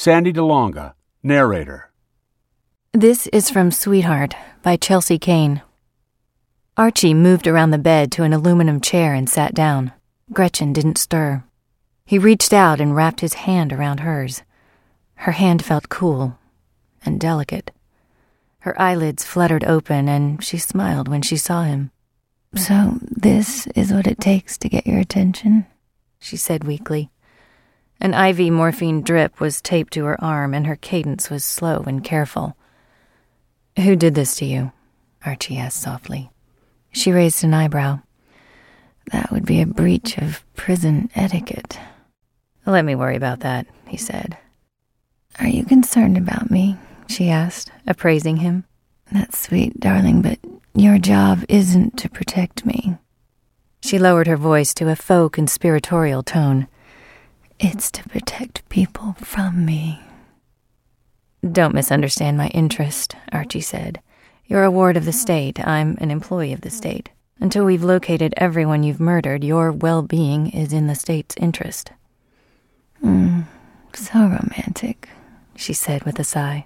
Sandy DeLonga, narrator. This is from Sweetheart by Chelsea Kane. Archie moved around the bed to an aluminum chair and sat down. Gretchen didn't stir. He reached out and wrapped his hand around hers. Her hand felt cool and delicate. Her eyelids fluttered open, and she smiled when she saw him. "So this is what it takes to get your attention?" she said weakly. An IV morphine drip was taped to her arm, and her cadence was slow and careful. "Who did this to you?" Archie asked softly. She raised an eyebrow. "That would be a breach of prison etiquette." "Let me worry about that," he said. "Are you concerned about me?" she asked, appraising him. "That's sweet, darling, but your job isn't to protect me." She lowered her voice to a faux conspiratorial tone. "It's to protect people from me." "Don't misunderstand my interest," Archie said. "You're a ward of the state. I'm an employee of the state. Until we've located everyone you've murdered, your well-being is in the state's interest." So romantic, she said with a sigh.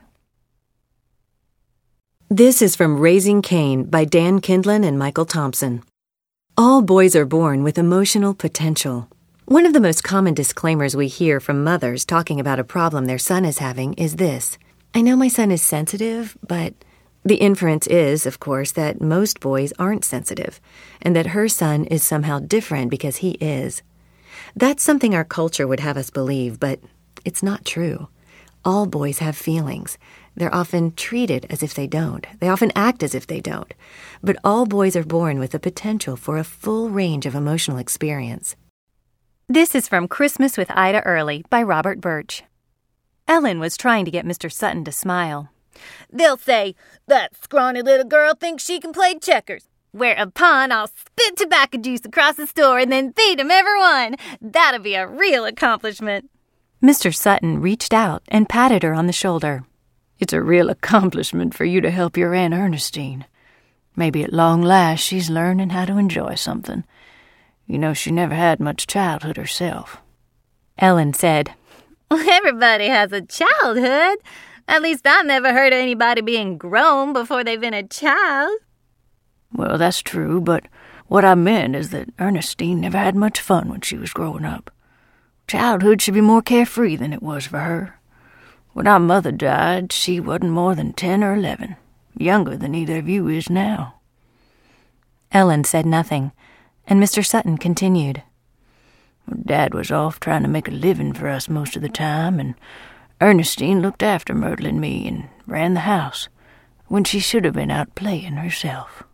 This is from Raising Cain by Dan Kindlin and Michael Thompson. All boys are born with emotional potential. One of the most common disclaimers we hear from mothers talking about a problem their son is having is this: "I know my son is sensitive, but..." The inference is, of course, that most boys aren't sensitive, and that her son is somehow different because he is. That's something our culture would have us believe, but it's not true. All boys have feelings. They're often treated as if they don't. They often act as if they don't. But all boys are born with the potential for a full range of emotional experience. This is from Christmas with Ida Early by Robert Birch. Ellen was trying to get Mr. Sutton to smile. "They'll say, 'That scrawny little girl thinks she can play checkers.' Whereupon I'll spit tobacco juice across the store and then feed 'em every one. That'll be a real accomplishment." Mr. Sutton reached out and patted her on the shoulder. "It's a real accomplishment for you to help your Aunt Ernestine. Maybe at long last she's learning how to enjoy something. You know, she never had much childhood herself." Ellen said, "Everybody has a childhood. At least I never heard of anybody being grown before they've been a child." "Well, that's true, but what I meant is that Ernestine never had much fun when she was growing up. Childhood should be more carefree than it was for her. When our mother died, she wasn't more than 10 or 11, younger than either of you is now." Ellen said nothing, and Mr. Sutton continued. "Dad was off trying to make a living for us most of the time, and Ernestine looked after Myrtle and me and ran the house, when she should have been out playing herself."